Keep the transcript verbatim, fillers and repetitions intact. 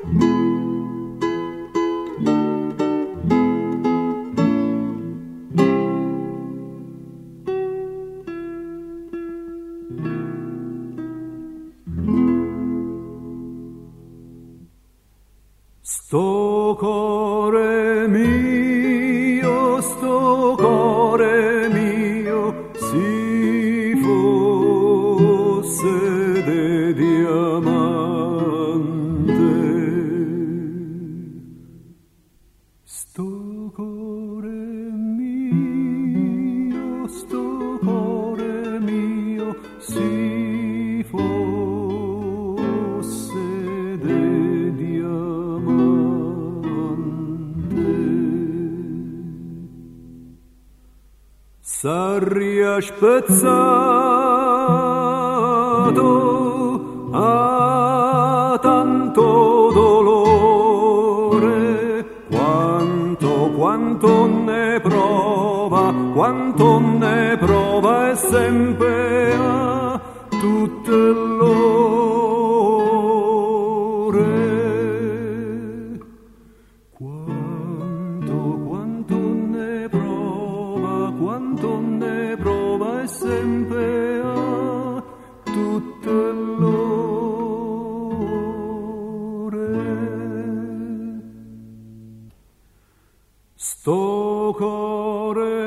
Sto cuore mio, sto cuore mio, si fosse de diamante. Sto cuore mio, sto cuore mio, si fosse de diamante. S'arria spezzato a tanto dolore, quanto, quanto ne prova, quanto ne prova e sempre a tutte l'ore. Quanto, quanto ne prova, quanto ne prova e sempre a tutte l'ore. Sto cuore